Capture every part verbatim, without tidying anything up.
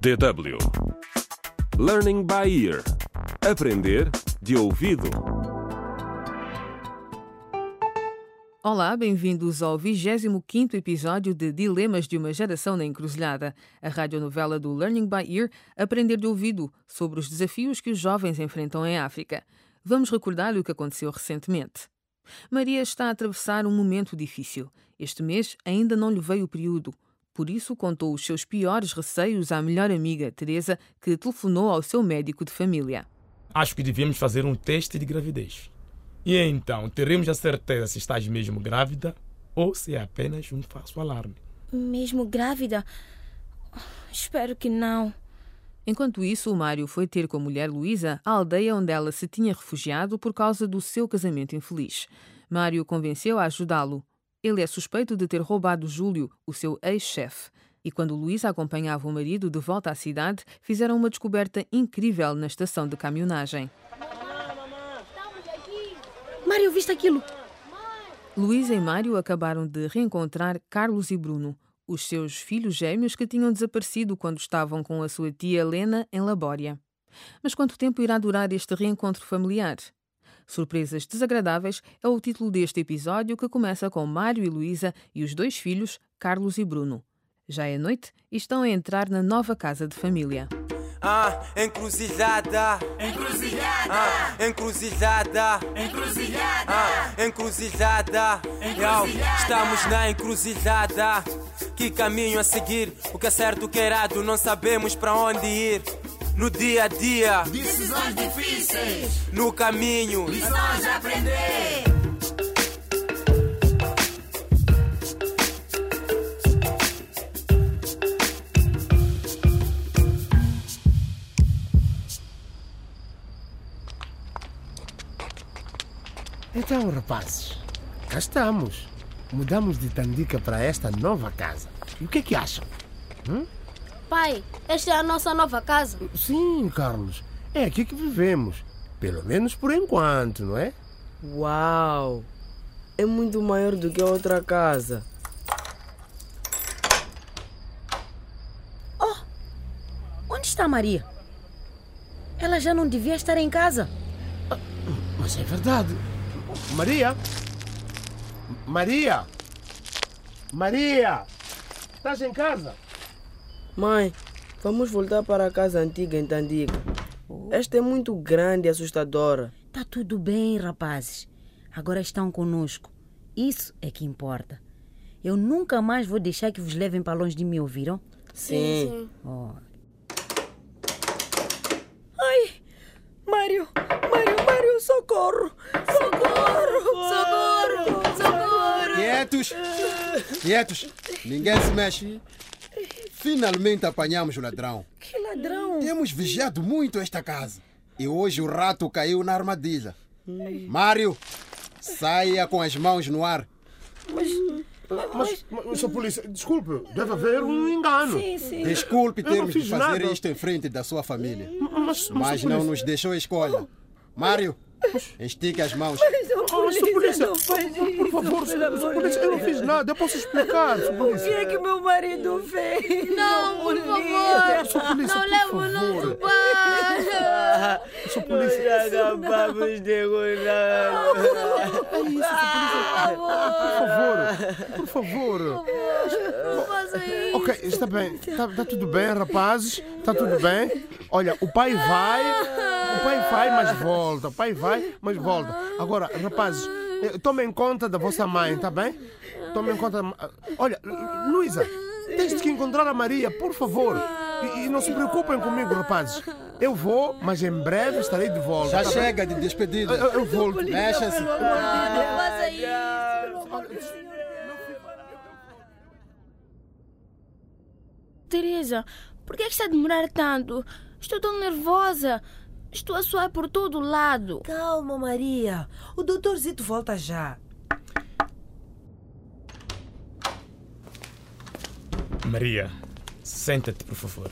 D W Learning by Ear. Aprender de ouvido. Olá, bem-vindos ao vigésimo quinto episódio de Dilemas de uma Geração na Encruzilhada, a radionovela do Learning by Ear, Aprender de Ouvido, sobre os desafios que os jovens enfrentam em África. Vamos recordar o que aconteceu recentemente. Maria está a atravessar um momento difícil. Este mês ainda não lhe veio o período. Por isso, contou os seus piores receios à melhor amiga, Teresa, que telefonou ao seu médico de família. Acho que devíamos fazer um teste de gravidez. E então, teremos a certeza se estás mesmo grávida ou se é apenas um falso alarme. Mesmo grávida? Espero que não. Enquanto isso, o Mário foi ter com a mulher Luísa à aldeia onde ela se tinha refugiado por causa do seu casamento infeliz. Mário convenceu a ajudá-lo. Ele é suspeito de ter roubado Júlio, o seu ex-chefe. E quando Luísa acompanhava o marido de volta à cidade, fizeram uma descoberta incrível na estação de caminhonagem. Mário, viste aquilo? Luísa e Mário acabaram de reencontrar Carlos e Bruno, os seus filhos gêmeos que tinham desaparecido quando estavam com a sua tia Helena em Labória. Mas quanto tempo irá durar este reencontro familiar? Surpresas desagradáveis é o título deste episódio, que começa com Mário e Luísa e os dois filhos, Carlos e Bruno. Já é noite e estão a entrar na nova casa de família. Ah, encruzilhada, Encruzilhada, ah, encruzilhada, encruzilhada, ah, encruzilhada. Encruzilhada. Yo, estamos na encruzilhada. Que caminho a seguir? O que é certo, o que é errado, não sabemos para onde ir. No dia a dia, decisões difíceis, no caminho. lições a aprender. Então, rapazes, cá estamos. Mudamos de Tandica para esta nova casa. E o que é que acham? Hum? Pai, esta é a nossa nova casa. Sim, Carlos. É aqui que vivemos. Pelo menos por enquanto, não é? Uau! É muito maior do que a outra casa. Oh! Onde está a Maria? Ela já não devia estar em casa. Mas é verdade. Maria? Maria? Maria? Estás em casa? Mãe, vamos voltar para a casa antiga em Tandiga. Esta é muito grande e assustadora. Tá tudo bem, rapazes. Agora estão conosco. Isso é que importa. Eu nunca mais vou deixar que vos levem para longe de mim, ouviram? Sim. sim. Oh. Ai! Mário! Mário, Mário, socorro! Socorro! Socorro! Socorro! Quietos! Quietos! Ninguém se mexe. Finalmente apanhamos o ladrão. Que ladrão? Temos vigiado muito esta casa. E hoje o rato caiu na armadilha. Mário, saia com as mãos no ar. Mas, mas, mas senhor polícia, desculpe, deve haver um engano. Sim, sim. Desculpe termos de fazer nada. isto em frente da sua família. Mas, mas, Mas não nos deixou a escolha. Mário, estique as mãos. Oh, senhor polícia, por favor, senhor polícia, eu não fiz nada, eu posso explicar, senhor O que polícia. é que meu marido fez? Não, por Senhor favor! polícia, Não por leve o nosso favor. pai! Senhor polícia, Acabamos de curar. é isso, senhor polícia. Por favor, por favor. Não faça isso! Ok, está bem, está, está tudo bem, rapazes, está tudo bem. Olha, o pai vai, o pai vai, mas volta, o pai vai, mas volta. Agora, rapazes, eh, tomem conta da vossa mãe, está bem? Tomem conta. Olha, Luísa, tens de que encontrar a Maria, por favor. E, e não se preocupem comigo, rapazes. Eu vou, mas em breve estarei de volta. Já tá chega bem? de despedida. Eu, eu volto. Mexa-se. Não faça isso! Teresa, por que está a demorar tanto? Estou tão nervosa. Estou a suar por todo lado. Calma, Maria. O doutor Zito volta já. Maria, senta-te, por favor.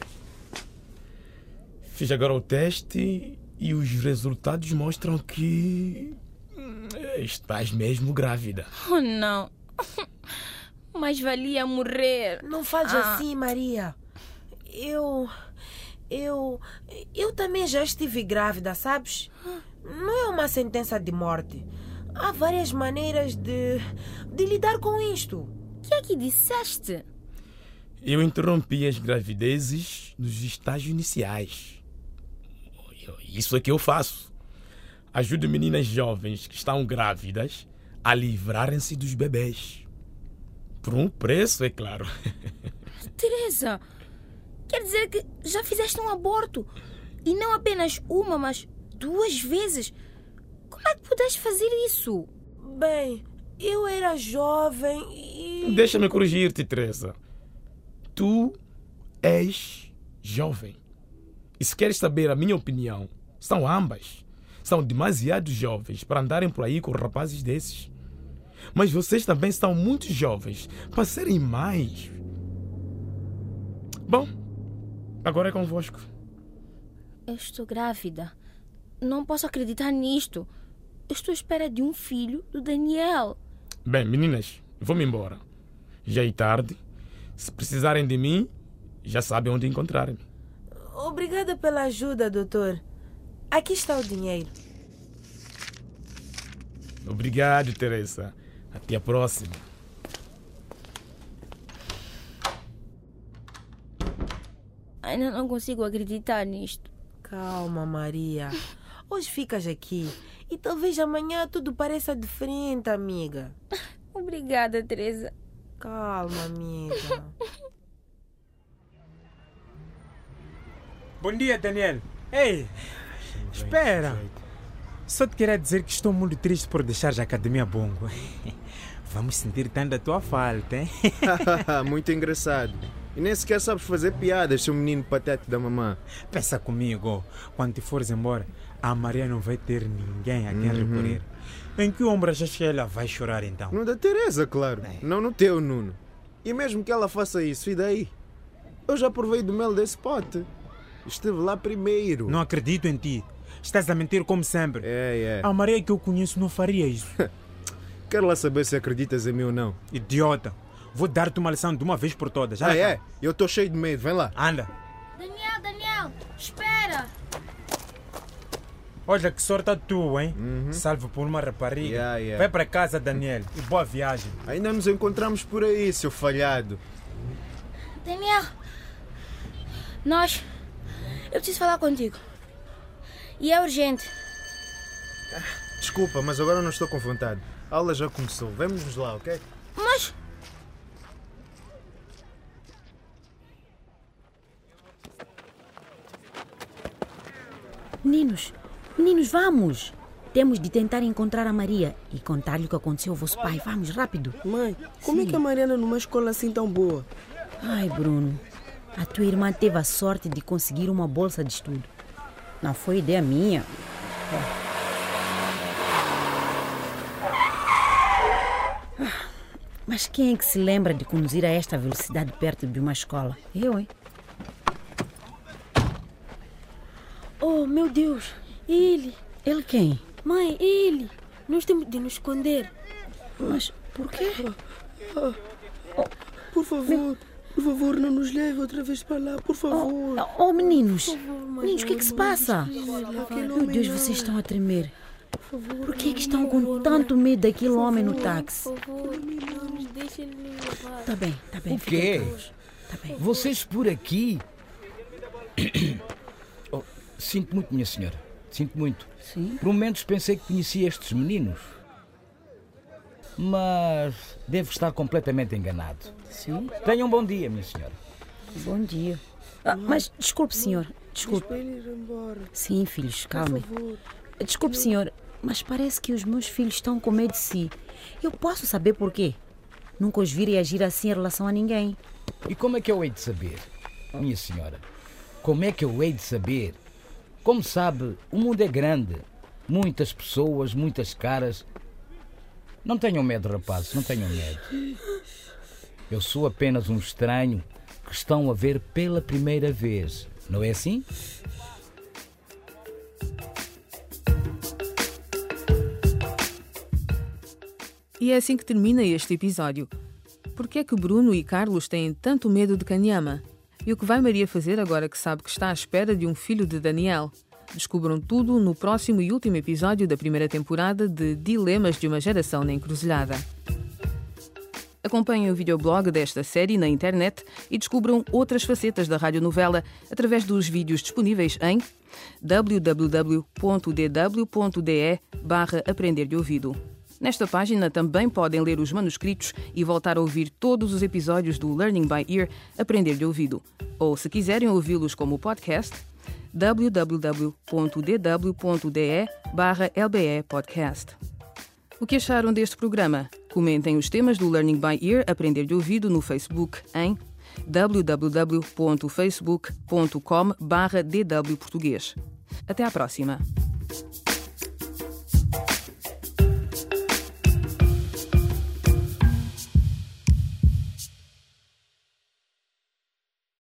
Fiz agora o teste e os resultados mostram que estás mesmo grávida. Oh, não. Mais valia morrer. Não fales Ah. assim, Maria. Eu... Eu... Eu também já estive grávida, sabes? Não é uma sentença de morte. Há várias maneiras de... de lidar com isto. O que é que disseste? Eu interrompi as gravidezes nos estágios iniciais. Isso é que eu faço. Ajudo meninas jovens que estão grávidas a livrarem-se dos bebês. Por um preço, é claro. Teresa, quer dizer que já fizeste um aborto? E não apenas uma, mas duas vezes? Como é que pudeste fazer isso? Bem, eu era jovem e... Deixa-me corrigir-te, Teresa. Tu és jovem. E se queres saber a minha opinião, são ambas. São demasiado jovens para andarem por aí com rapazes desses. Mas vocês também são muito jovens para serem mais. Bom, agora é convosco. Eu estou grávida. Não posso acreditar nisto. Eu estou à espera de um filho do Daniel. Bem, meninas, vou-me embora. Já é tarde. Se precisarem de mim, já sabem onde encontrar-me. Obrigada pela ajuda, doutor. Aqui está o dinheiro. Obrigado, Teresa. Até a próxima. Ainda não consigo acreditar nisto. Calma, Maria. Hoje ficas aqui e talvez amanhã tudo pareça diferente, amiga. Obrigada, Teresa. Calma, amiga. Bom dia, Daniel. Ei, espera. Só te queria dizer que estou muito triste por deixar a Academia Bongo. Vamos sentir tanto a tua falta, hein? Muito engraçado. E nem sequer sabes fazer piadas, seu menino patete da mamã. Pensa comigo, quando te fores embora, a Maria não vai ter ninguém a quem Uhum. recorrer. Em que ombro achas que ela vai chorar então? No da Teresa, claro. Não no teu, Nuno. E mesmo que ela faça isso, e daí? Eu já provei do mel desse pote. Estive lá primeiro. Não acredito em ti. Estás a mentir como sempre. É, é. A Maria que eu conheço não faria isso. Quero lá saber se acreditas em mim ou não. Idiota. Vou dar-te uma lição de uma vez por todas. Ah, é? Eu estou cheio de medo. Vem lá. Anda. Daniel, Daniel, espera. Olha que sorte a tua, hein? Salvo por uma rapariga. Yeah, yeah. Vai para casa, Daniel. E boa viagem. Ainda nos encontramos por aí, seu falhado. Daniel, nós... Eu preciso falar contigo. E é urgente. Desculpa, mas agora não estou com vontade. A aula já começou. Vamos-nos lá, ok? Mas... Meninos, meninos, vamos! Temos de tentar encontrar a Maria e contar-lhe o que aconteceu ao vosso pai. Vamos, rápido. Mãe, como Sim. é que a Mariana numa escola assim tão boa? Ai, Bruno, a tua irmã teve a sorte de conseguir uma bolsa de estudo. Não foi ideia minha. Mas quem é que se lembra de conduzir a esta velocidade perto de uma escola? Eu, hein? Oh, meu Deus. Ele. Ele quem? Mãe, ele. Nós temos de nos esconder. Mas por quê? Por favor, por favor, não nos leve outra vez para lá, por favor. Oh, meninos, meninos, o que é que se passa? Aquele Meu homem Deus, não. vocês estão a tremer. Por que é que estão com tanto medo daquele homem no táxi? Por favor, não nos deixem nos levar. Tá bem, tá bem. O quê? Tá bem. Vocês por aqui? Oh, sinto muito, minha senhora. Sinto muito. Sim? Por momentos pensei que conhecia estes meninos. Mas devo estar completamente enganado. Sim? Tenham um bom dia, minha senhora. Bom dia. Ah, mas desculpe, senhor. Desculpe. Para ele ir embora. Sim, filhos, Por calmem. favor. Desculpe, senhor, mas parece que os meus filhos estão com medo de si. Eu posso saber porquê? Nunca os vi agir assim em relação a ninguém. E como é que eu hei de saber, minha senhora? Como é que eu hei de saber? Como sabe, o mundo é grande. Muitas pessoas, muitas caras. Não tenham medo, rapazes, não tenham medo. Eu sou apenas um estranho que estão a ver pela primeira vez. Não é assim? E é assim que termina este episódio. Por que é que Bruno e Carlos têm tanto medo de Kanyama? E o que vai Maria fazer agora que sabe que está à espera de um filho de Daniel? Descubram tudo no próximo e último episódio da primeira temporada de Dilemas de uma Geração na Encruzilhada. Acompanhem o videoblog desta série na internet e descubram outras facetas da radionovela através dos vídeos disponíveis em w w w ponto d w ponto d e barra aprender de ouvido. Nesta página também podem ler os manuscritos e voltar a ouvir todos os episódios do Learning by Ear Aprender de Ouvido. Ou, se quiserem ouvi-los como podcast, w w w ponto d w ponto d e barra l b e podcast. O que acharam deste programa? Comentem os temas do Learning by Ear Aprender de Ouvido no Facebook em w w w ponto facebook ponto com barra d w português. Até à próxima!